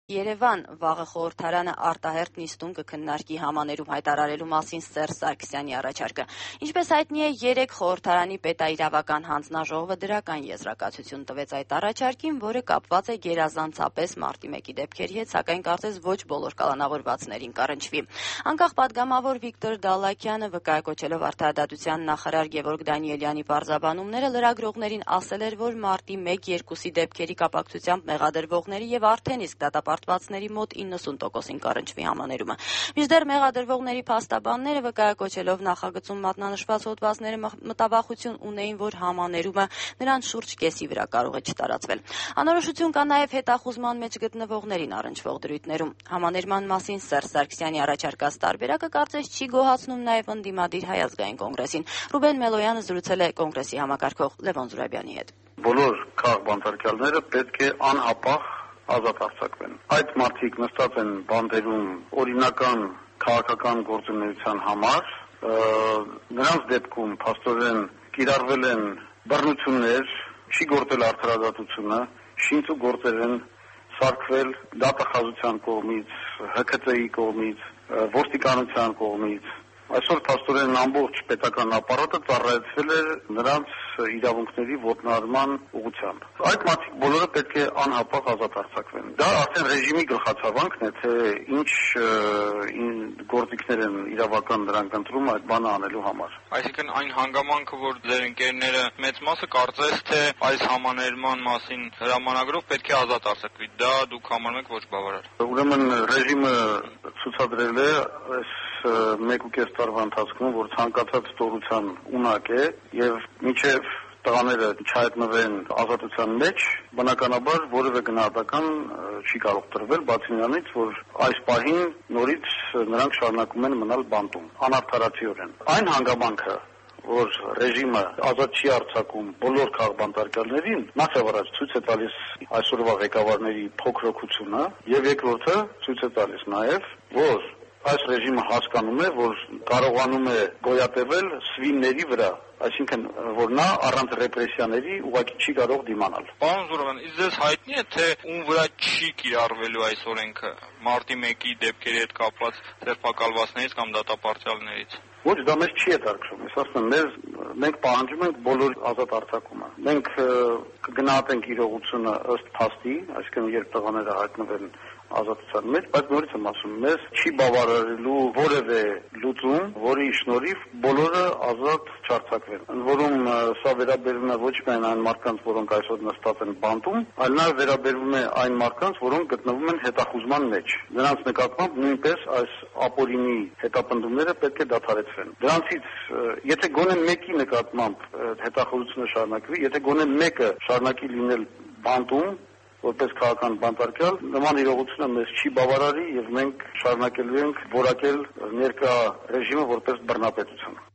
Երևան վաղը խորհրդարանը արտահերթ նիստում կքննարկի համաներում հայտարարելու մասին Սերժ Սարգսյանի առաջարկը։ Ինչպես հայտնի է, 3 խորհրդարանի պետաիրավական հանձնաժողովը դրական եզրակացություն տվեց այդ առաջարկին, որը կապված է գերազանցապես մարտի 1-ի դեպքերի հետ, սակայն կարծես ոչ բոլոր կալանավորվածներին կառնչվի։ Անկախ պատգամավոր Վիկտոր Դալլաքյանը վկայակոչելով արդարադատության նախարար Գևորգ Դանիելյանի պարզաբանումները լրագրողներին ասել էր, որ մարտի 1-2-ի դեպքերի կապակցությամբ մեղադրվողների եւ արդեն իսկ դատապարտվածների մոտ 90%-ին կառնչվի համաներումը։ Մինչդեռ մեղադրվողների փաստաբանները վկայակոչելով նախագծում մատնանշված հոդվածները մտավախություն ունեին, որ համաներումը նրանց շուրջ կեսի վրա կարող է չտարածվել։ Անորոշություն կա նաև հետախուզման մեջ գտնվողներին առնչվող դրույթներում։ Համաներման մասին Սերժ Սարգսյանի առաջարկած տարբերակը կարծես չի գոհացնում նաև ընդդիմադիր Հայ ազգային կոնգրեսին։ Ռուբեն Մելոյանը զրուցել է կոնգրեսի համակարգող Լևոն Զուրաբյանի հետ։ Բոլոր քաղաքբանտարկյալները պետք է անհապաղ ազատ արձակվեն։ Այդ մարդիկ նստած են բանտերում օրինական քաղաքական գործունեության համար, նրանց դեպքում փաստորեն կիրառվել են բռնություններ, չի գործել արդարադատությունը, շինծու գործեր են սարքվել դատախազության կողմից, ՀՔԾ-ի կողմից, ոստիկանության կողմից։ Այսօր փաստորեն ամբողջ պետական ապարատը ծառայեցվել է նրանց իրավունքների ոտնահարման ուղղությամբ։ Այդ մարդիկ բոլորը պետք է անհապաղ ազատ արձակվեն։ Դա արդեն ռեժիմի գլխացավանքն է, թե ինչ գործիքներ են իրավական նրանք ընտրում այդ բանը անելու համար։ Այսինքն այն հանգամանքը, որ ձեր ընկերները մեծ մասը կարծես թե այս համաներման մասին հրամանագրով պետք է ազատ արձակվի, դա դուք համարում եք ոչ բավարար։ Ուրեմն ռեժիմը ցուցադրել է այս 1.5 տարվա ընթացքում, որ ցանկացած ստորության ունակ է եւ մինչեւ տղաները չհայտնվեն ազատության մեջ, բնականաբար որևէ գնահատական չի կարող տրվել, բացի նրանից, որ այս պահին նորից նրանք շարունակում են մնալ բանտում, անարդարացիորեն։ Այն հանգամանքը, որ ռեժիմը ազատ չի արձակում բոլոր քաղաքբանտարկյալներին, նախ եւ առաջ ցույց է տալիս այսօրվա ղեկավարների փոքրοκությունը, եւ երկրորդը ցույց է տալիս նաեւ, որ այս ռեժիմը հասկանում է, որ կարողանում է գոյատևել սվինների վրա, այսինքն որ նա առանց ռեպրեսիաների ուղղակի չի կարող դիմանալ։ Պարոն Զուրաբյան, իսկ ձեզ հայտնի է, թե ում վրա չի կիրառվելու այս օրենքը մարտի 1-ի դեպքերի հետ կապված ձերբակալվածներից կամ դատապարտյալներից։ Ոչ, դա մեզ չի հետաքրքրում։ Ես ասում եմ, մենք պահանջում ենք բոլոր ազատ արձակումը։ Մենք կգնահատենք իրողությունը ըստ փաստի, այսինքն երբ տղաները հայտնվեն ազատության մեջ, բայց նորից եմ ասում, մեզ չի բավարարելու որևէ լուծում, որի շնորհիվ բոլորը ազատ չարձակվեն։ Ընդ որում սա վերաբերում է ոչ միայն այն մարդկանց, որոնք այսօր նստած են բանտում, այլ նաև վերաբերում է այն մարդկանց, որոնք գտնվում են հետախուզման մեջ։ Նրանց նկատմամբ նույնպես այս ապօրինի հետապնդումները պետք է դադարեցվեն։ Դրանցից եթե գոնե մեկի նկատմամբ հետախուզությունը շարունակվի, եթե գոնե մեկը շարունակի լինել բանտում, որպես քաղաքական բանտարկյալ, նման իրողությունը մեզ չի բավարարի եւ մենք շարունակելու ենք որակել ներկա ռեժիմը որպես բռնապետություն։